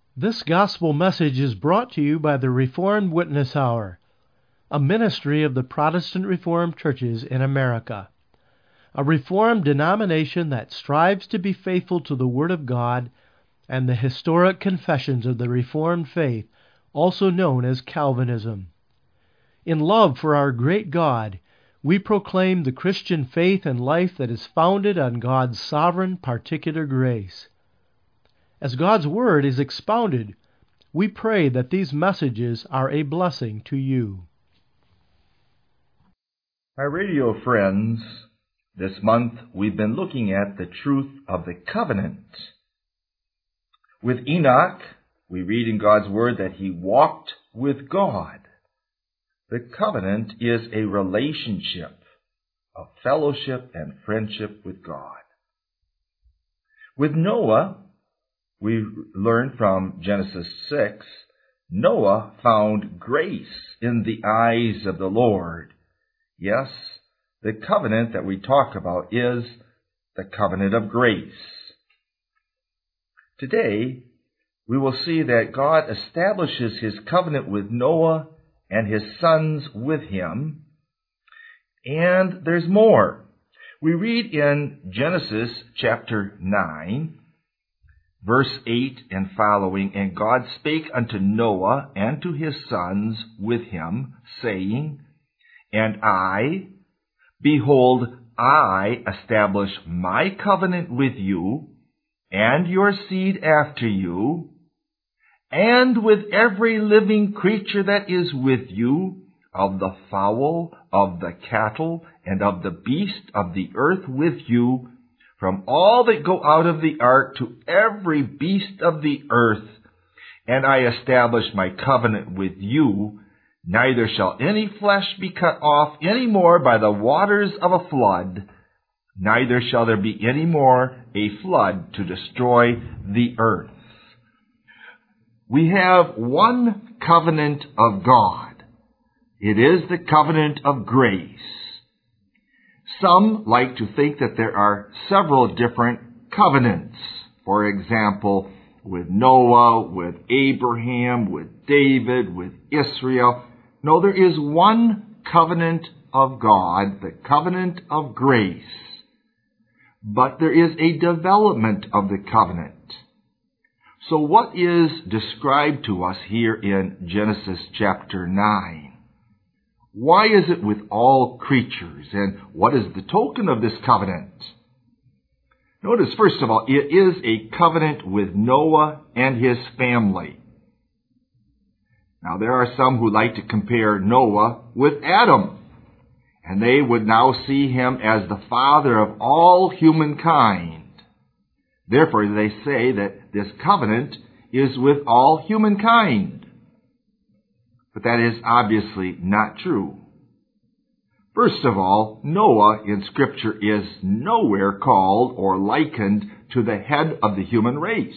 This gospel message is brought to you by the Reformed Witness Hour, a ministry of the Protestant Reformed churches in America, a Reformed denomination that strives to be faithful to the Word of God and the historic confessions of the Reformed faith, also known as Calvinism. In love for our great God, we proclaim the Christian faith and life that is founded on God's sovereign particular grace. As God's Word is expounded, we pray that these messages are a blessing to you. Our radio friends, this month we've been looking at the truth of the covenant. With Enoch, we read in God's Word that he walked with God. The covenant is a relationship of fellowship and friendship with God. With Noah, we learn from Genesis 6, Noah found grace in the eyes of the Lord. Yes, the covenant that we talk about is the covenant of grace. Today, we will see that God establishes his covenant with Noah and his sons with him. And there's more. We read in Genesis chapter 9, verse 8 and following, "And God spake unto Noah and to his sons with him, saying, And I, behold, I establish my covenant with you, and your seed after you, and with every living creature that is with you, of the fowl, of the cattle, and of the beast of the earth with you, from all that go out of the ark to every beast of the earth. And I establish my covenant with you, neither shall any flesh be cut off any more by the waters of a flood, neither shall there be any more a flood to destroy the earth." We have one covenant of God. It is the covenant of grace. Some like to think that there are several different covenants. For example, with Noah, with Abraham, with David, with Israel. No, there is one covenant of God, the covenant of grace. But there is a development of the covenant. So what is described to us here in Genesis chapter 9? Why is it with all creatures, and what is the token of this covenant? Notice, first of all, it is a covenant with Noah and his family. Now, there are some who like to compare Noah with Adam, and they would now see him as the father of all humankind. Therefore, they say that this covenant is with all humankind. But that is obviously not true. First of all, Noah in Scripture is nowhere called or likened to the head of the human race.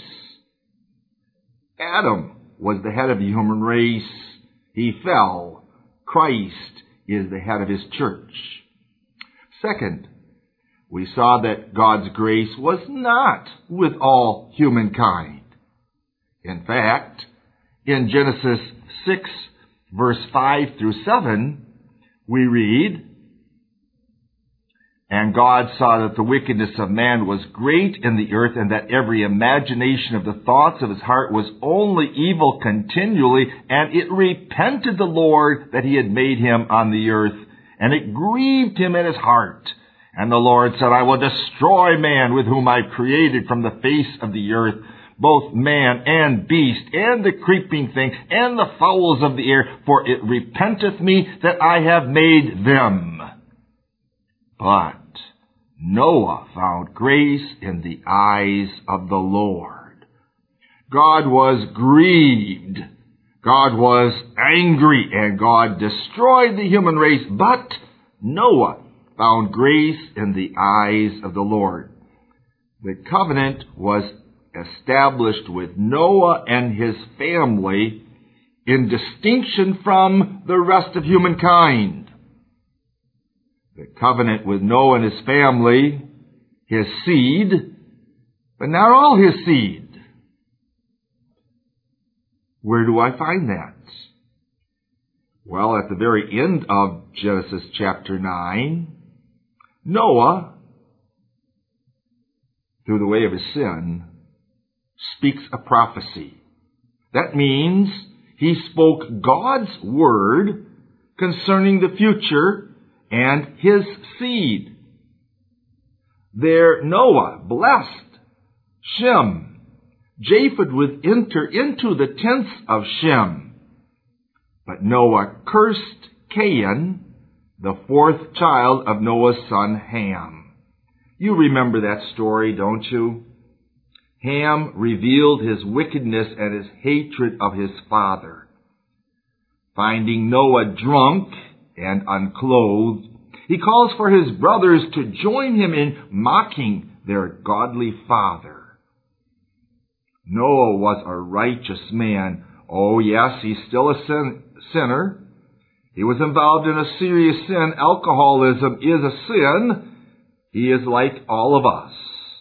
Adam was the head of the human race. He fell. Christ is the head of his church. Second, we saw that God's grace was not with all humankind. In fact, in Genesis 6, verse 5 through 7, we read, "And God saw that the wickedness of man was great in the earth, and that every imagination of the thoughts of his heart was only evil continually. And it repented the Lord that he had made him on the earth, and it grieved him in his heart. And the Lord said, I will destroy man with whom I created from the face of the earth, both man and beast, and the creeping thing, and the fowls of the air, for it repenteth me that I have made them. But Noah found grace in the eyes of the Lord." God was grieved. God was angry, and God destroyed the human race. But Noah found grace in the eyes of the Lord. The covenant was established with Noah and his family in distinction from the rest of humankind. The covenant with Noah and his family, his seed, but not all his seed. Where do I find that? Well, at the very end of Genesis chapter 9, Noah, through the way of his sin, speaks a prophecy. That means he spoke God's word concerning the future and his seed. There Noah blessed Shem. Japheth would enter into the tents of Shem. But Noah cursed Cain, the fourth child of Noah's son Ham. You remember that story, don't you? Ham revealed his wickedness and his hatred of his father. Finding Noah drunk and unclothed, he calls for his brothers to join him in mocking their godly father. Noah was a righteous man. Oh yes, he's still a sinner. He was involved in a serious sin. Alcoholism is a sin. He is like all of us.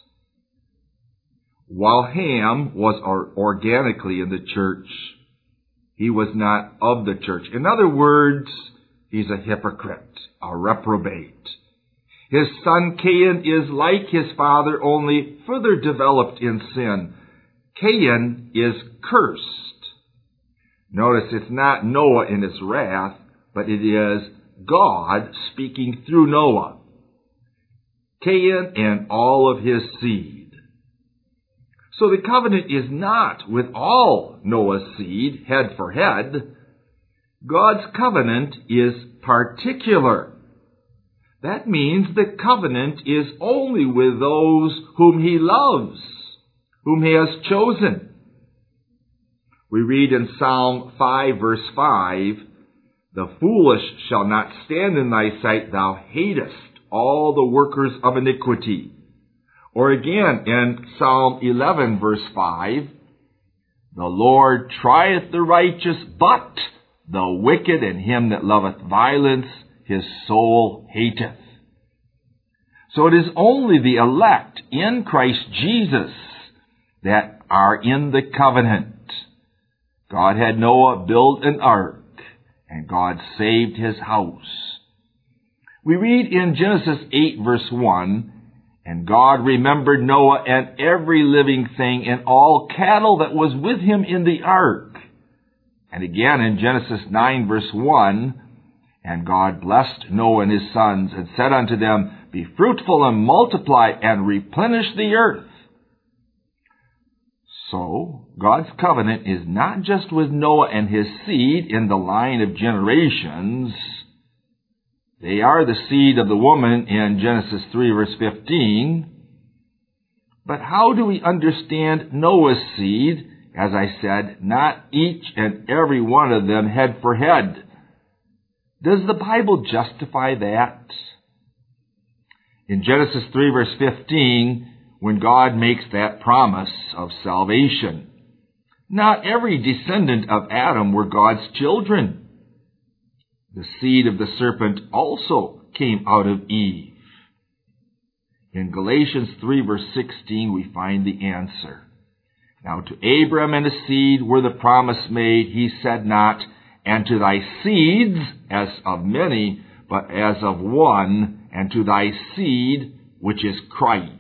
While Ham was organically in the church, he was not of the church. In other words, he's a hypocrite, a reprobate. His son Cain is like his father, only further developed in sin. Cain is cursed. Notice it's not Noah in his wrath, but it is God speaking through Noah. Cain and all of his seed. So the covenant is not with all Noah's seed, head for head. God's covenant is particular. That means the covenant is only with those whom he loves, whom he has chosen. We read in Psalm 5, verse 5, "The foolish shall not stand in thy sight, thou hatest all the workers of iniquity." Or again in Psalm 11, verse 5, "The Lord trieth the righteous, but the wicked and him that loveth violence his soul hateth." So it is only the elect in Christ Jesus that are in the covenant. God had Noah build an ark, and God saved his house. We read in Genesis 8, verse 1, "And God remembered Noah and every living thing and all cattle that was with him in the ark." And again in Genesis 9, verse 1, "And God blessed Noah and his sons, and said unto them, Be fruitful and multiply, and replenish the earth." So, God's covenant is not just with Noah and his seed in the line of generations. They are the seed of the woman in Genesis 3, verse 15. But how do we understand Noah's seed? As I said, not each and every one of them head for head. Does the Bible justify that? In Genesis 3, verse 15, when God makes that promise of salvation, not every descendant of Adam were God's children. The seed of the serpent also came out of Eve. In Galatians 3, verse 16, we find the answer. "Now to Abram and his seed were the promise made. He said not, And to thy seeds, as of many, but as of one, and to thy seed, which is Christ."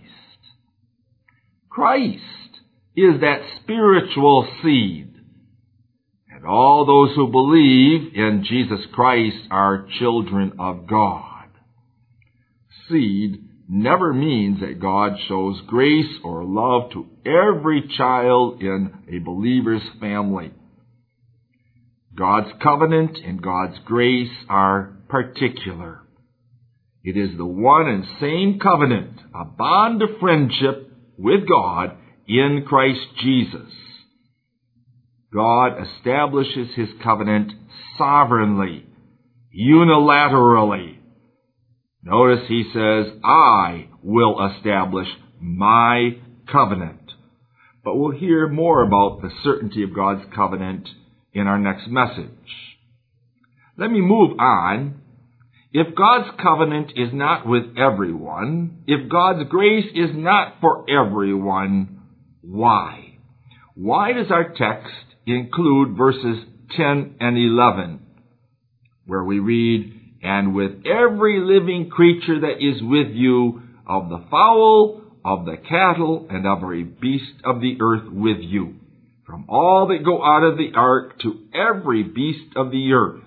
Christ is that spiritual seed. And all those who believe in Jesus Christ are children of God. Seed never means that God shows grace or love to every child in a believer's family. God's covenant and God's grace are particular. It is the one and same covenant, a bond of friendship with God in Christ Jesus. God establishes his covenant sovereignly, unilaterally. Notice he says, "I will establish my covenant." But we'll hear more about the certainty of God's covenant in our next message. Let me move on. If God's covenant is not with everyone, if God's grace is not for everyone, why? why does our text include verses 10 and 11, where we read, "And with every living creature that is with you, of the fowl, of the cattle, and of every beast of the earth with you, from all that go out of the ark to every beast of the earth."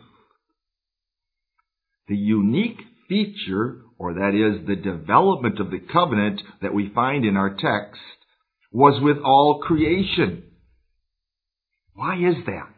The unique feature, or that is the development of the covenant that we find in our text, was with all creation. Why is that?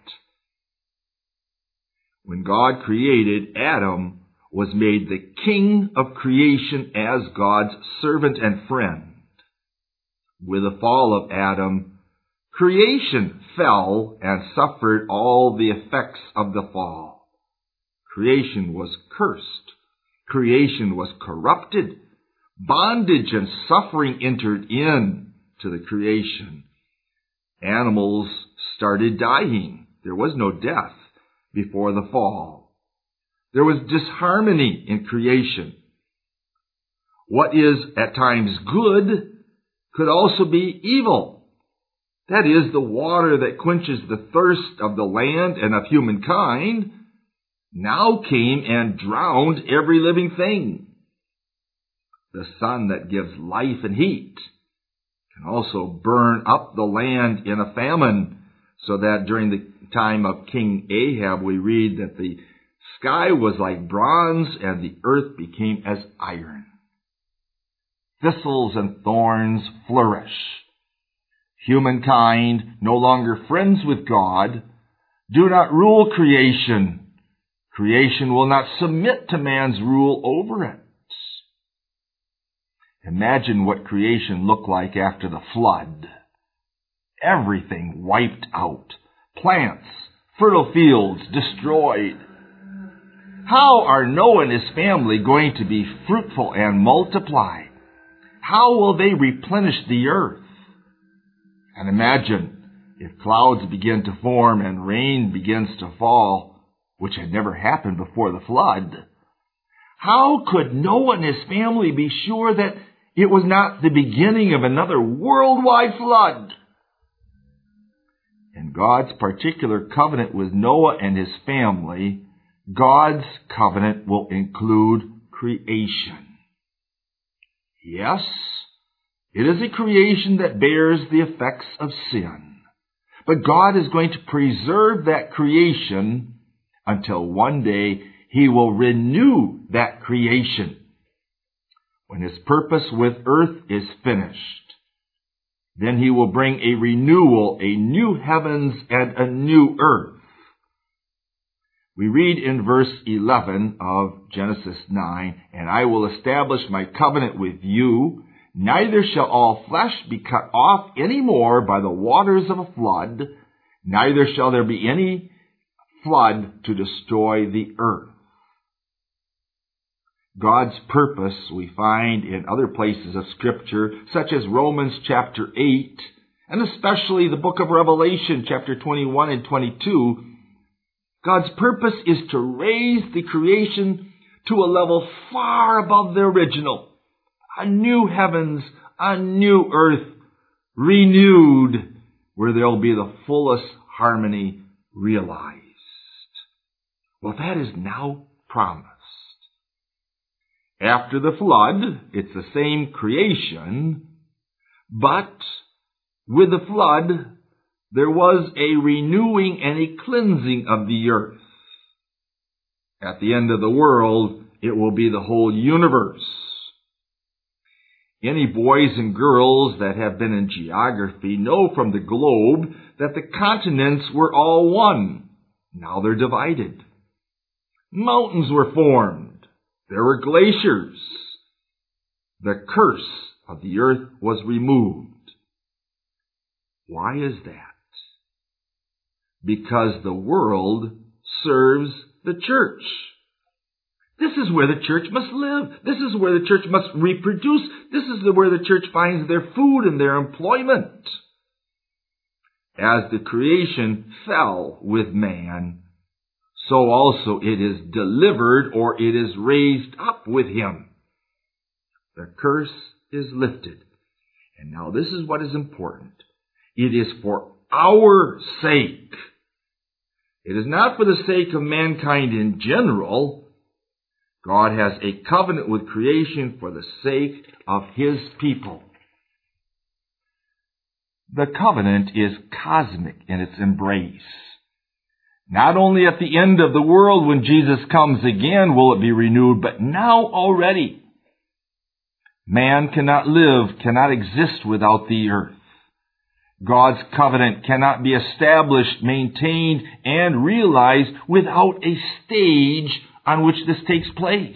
When God created, Adam was made the king of creation as God's servant and friend. With the fall of Adam, creation fell and suffered all the effects of the fall. Creation was cursed. Creation was corrupted. Bondage and suffering entered in to the creation. Animals started dying. There was no death before the fall. There was disharmony in creation. What is at times good could also be evil. That is, the water that quenches the thirst of the land and of humankind now came and drowned every living thing. The sun that gives life and heat can also burn up the land in a famine, so that during the time of King Ahab we read that the sky was like bronze and the earth became as iron. Thistles and thorns flourish. Humankind, no longer friends with God, do not rule creation. Creation will not submit to man's rule over it. Imagine what creation looked like after the flood. Everything wiped out. Plants, fertile fields destroyed. How are Noah and his family going to be fruitful and multiply? How will they replenish the earth? And imagine if clouds begin to form and rain begins to fall, which had never happened before the flood. How could Noah and his family be sure that it was not the beginning of another worldwide flood? In God's particular covenant with Noah and his family, God's covenant will include creation. Yes, it is a creation that bears the effects of sin. But God is going to preserve that creation until one day He will renew that creation when His purpose with earth is finished. Then He will bring a renewal, a new heavens and a new earth. We read in verse 11 of Genesis 9, "And I will establish my covenant with you, neither shall all flesh be cut off any more by the waters of a flood, neither shall there be any flood to destroy the earth." God's purpose we find in other places of Scripture, such as Romans chapter 8, and especially the book of Revelation chapter 21 and 22. God's purpose is to raise the creation to a level far above the original. A new heavens, a new earth, renewed, where there will be the fullest harmony realized. Well, that is now promised. After the flood, it's the same creation, but with the flood, there was a renewing and a cleansing of the earth. At the end of the world, it will be the whole universe. Any boys and girls that have been in geography know from the globe that the continents were all one. Now they're divided. Mountains were formed. There were glaciers. The curse of the earth was removed. Why is that? Because the world serves the church. This is where the church must live. This is where the church must reproduce. This is where the church finds their food and their employment. As the creation fell with man, so also it is delivered or it is raised up with him. The curse is lifted. And now this is what is important. It is for our sake. It is not for the sake of mankind in general. God has a covenant with creation for the sake of His people. The covenant is cosmic in its embrace. Not only at the end of the world when Jesus comes again will it be renewed, but now already. Man cannot live, cannot exist without the earth. God's covenant cannot be established, maintained, and realized without a stage on which this takes place.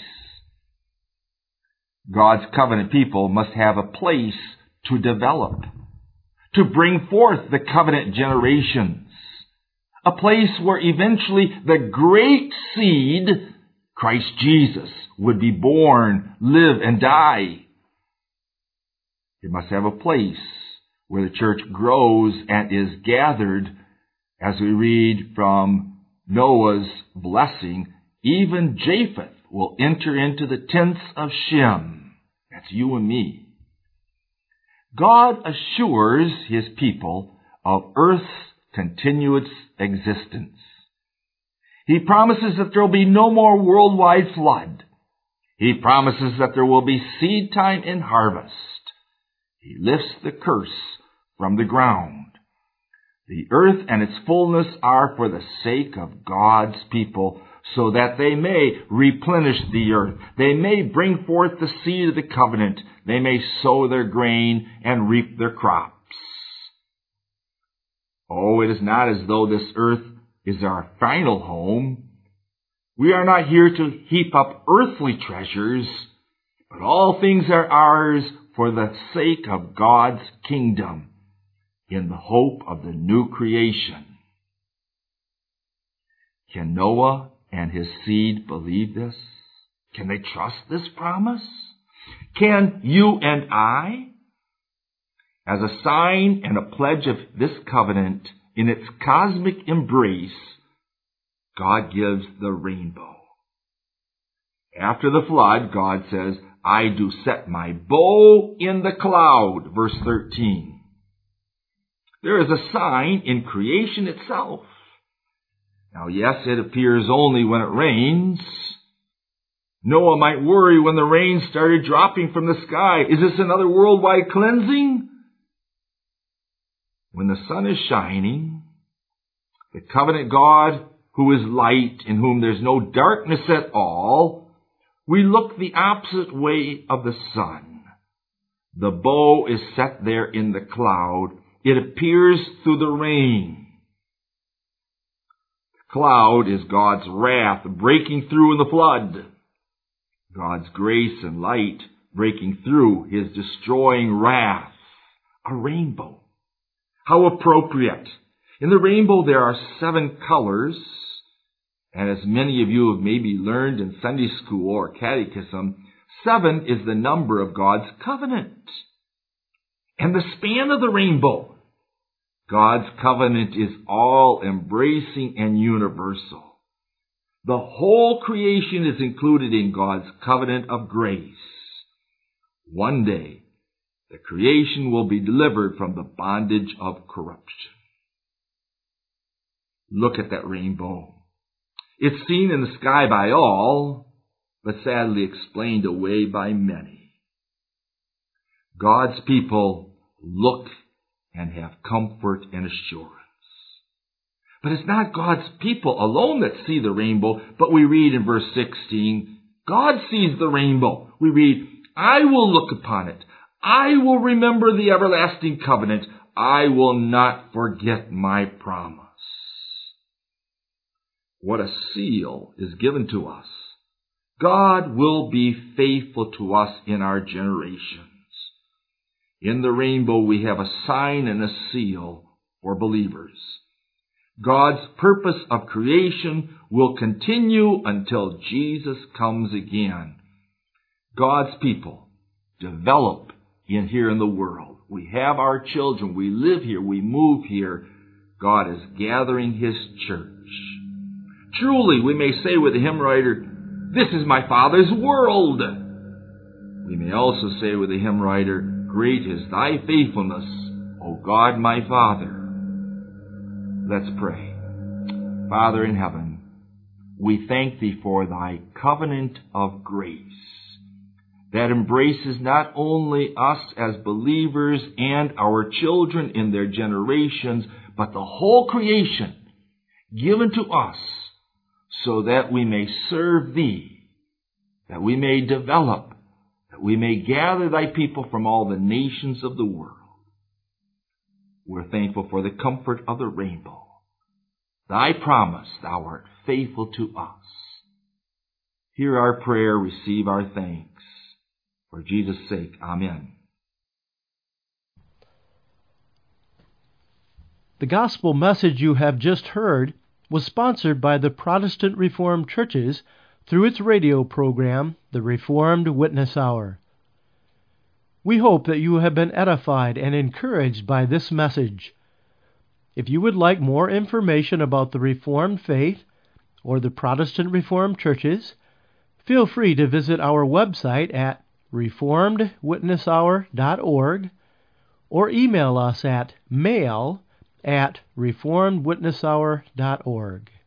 God's covenant people must have a place to develop, to bring forth the covenant generations, a place where eventually the great seed, Christ Jesus, would be born, live, and die. It must have a place where the church grows and is gathered, as we read from Noah's blessing. Even Japheth will enter into the tents of Shem. That's you and me. God assures His people of earth's continuous existence. He promises that there will be no more worldwide flood. He promises that there will be seed time and harvest. He lifts the curse from the ground. The earth and its fullness are for the sake of God's people, so that they may replenish the earth. They may bring forth the seed of the covenant. They may sow their grain and reap their crops. Oh, it is not as though this earth is our final home. We are not here to heap up earthly treasures, but all things are ours for the sake of God's kingdom, in the hope of the new creation. Can Noah and his seed believe this? Can they trust this promise? Can you and I? As a sign and a pledge of this covenant in its cosmic embrace, God gives the rainbow. After the flood, God says, I do set my bow in the cloud, verse 13. There is a sign in creation itself. Now, yes, it appears only when it rains. Noah might worry when the rain started dropping from the sky. Is this another worldwide cleansing? When the sun is shining, the covenant God, who is light, in whom there's no darkness at all, we look the opposite way of the sun. The bow is set there in the cloud. It appears through the rain. The cloud is God's wrath breaking through in the flood. God's grace and light breaking through His destroying wrath. A rainbow. How appropriate. In the rainbow there are 7 colors. And as many of you have maybe learned in Sunday school or catechism, 7 is the number of God's covenant. And the span of the rainbow. God's covenant is all-embracing and universal. The whole creation is included in God's covenant of grace. One day, the creation will be delivered from the bondage of corruption. Look at that rainbow. It's seen in the sky by all, but sadly explained away by many. God's people look and have comfort and assurance. But it's not God's people alone that see the rainbow, but we read in verse 16, God sees the rainbow. We read, I will look upon it. I will remember the everlasting covenant. I will not forget my promise. What a seal is given to us. God will be faithful to us in our generations. In the rainbow we have a sign and a seal for believers. God's purpose of creation will continue until Jesus comes again. God's people develop here in the world. We have our children. We live here. We move here. God is gathering His church. Truly, we may say with the hymn writer, this is my Father's world. We may also say with the hymn writer, great is thy faithfulness, O God my Father. Let's pray. Father in heaven, we thank Thee for Thy covenant of grace that embraces not only us as believers and our children in their generations, but the whole creation given to us so that we may serve Thee, that we may develop, that we may gather Thy people from all the nations of the world. We're thankful for the comfort of the rainbow. Thy promise, Thou art faithful to us. Hear our prayer, receive our thanks. For Jesus' sake, amen. The gospel message you have just heard was sponsored by the Protestant Reformed Churches through its radio program, the Reformed Witness Hour. We hope that you have been edified and encouraged by this message. If you would like more information about the Reformed faith or the Protestant Reformed Churches, feel free to visit our website at reformedwitnesshour.org or email us at mail@reformedwitnesshour.org.